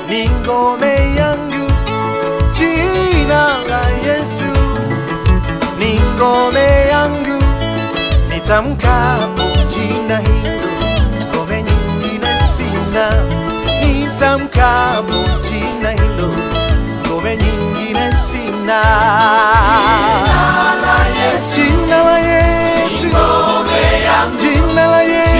ni ngome yangu. Jina la Yesu ni ngome yangu. Nitamkapo jina hilo, ngome nyingine sina. Nitamkapo jina hilo, ngome nyingine sina. Jina la Yesu, ngome yangu. Jina la Yesu,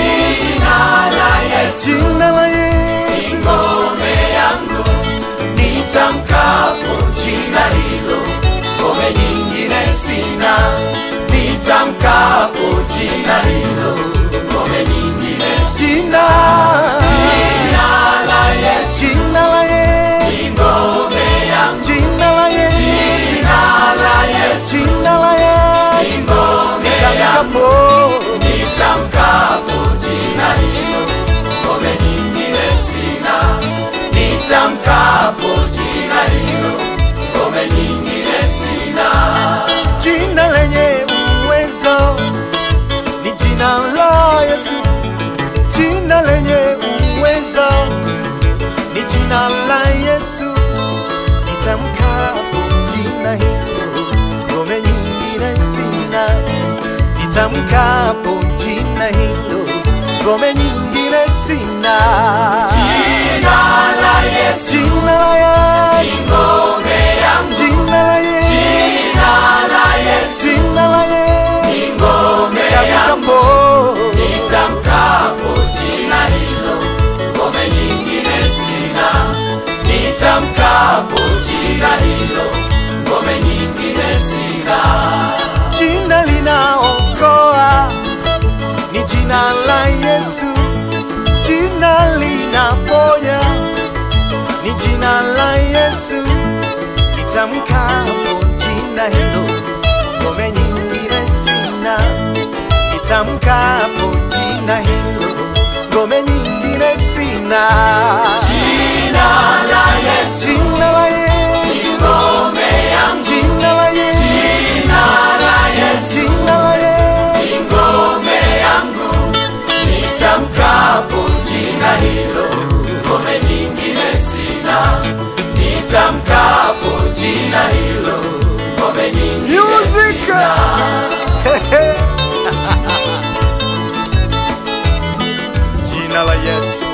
jina la Yesu, ngome yangu. Nitamkapo jina hilo, ngome nyingine sina. Nitamkapo jina hilo, ngome nyingine sina. Jina la Yesu, jina la Yesu, ngome yangu. Jina la Yesu, jina la Yesu, jina la Yesu, ngome yangu. Nitamkapo jina hilo, ngome nyingine sina. Nitamkapo jina hilo, ngome nyingine sina. Jina lenye uwezo ni jina la Yesu. Jina lenye uwezo ni jina la Yesu. Nitamkapo jina hilo, ngome nyingine sina. Nitamkapo jina hilo, ngome nyingine sina. Jina la Yesu, jina la Yesu, ngome yangu. Jina la Yesu, jina la Yesu, jina la Yesu, ngome yangu. Nitamkapo jina hilo, ngome nyingine sina. Nitamkapo jina hilo, ngome nyingine sina. Jina linaokoa ni jina la Yesu. Jina linaponya ni jina la Yesu. Nitamkapo jina hilo, ngome nyingine sina. Nitamkapo jina hilo, ngome nyingine sina. Jina la Yesu, jina la Yesu, ngome yangu. Jina la Yesu, jina la Yesu, jina la Yesu, ngome yangu. Nitamkapo jina hilo, ngome nyingine sina. Nitamkapo jina hilo, ngome nyingine sina. Jina la Yesu,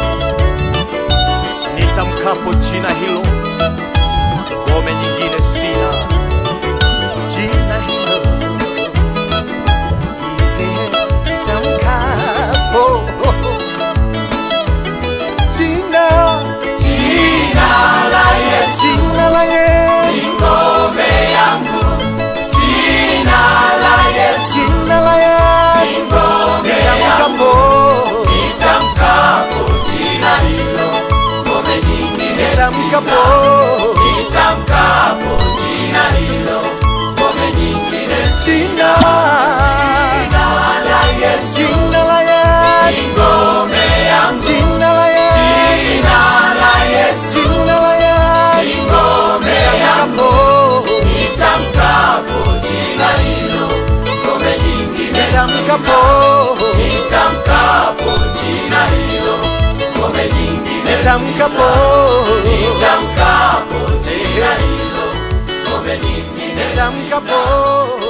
nitamkapo jina hilo, ngome nyingine sina. Jina hilo, nitamkapo jina la Yesu, jina la Yesu, ngome yangu. Jina la Yesu, jina la Yesu, ngome yangu. Nitamkapo jina hilo, ngome nyingine sina. Nitamkapo jina hilo, ngome nyingine sina. Jina la Yesu, jina la Yesu, ngome yangu. Jina la Yesu, jina la Yesu, jina la Yesu, ngome yangu. Nitamkapo jina hilo, ngome nyingine sina. Nitamkapo jina hilo, ngome nyingine sina. Nitamkapo jina hilo, ngome nyingine sina.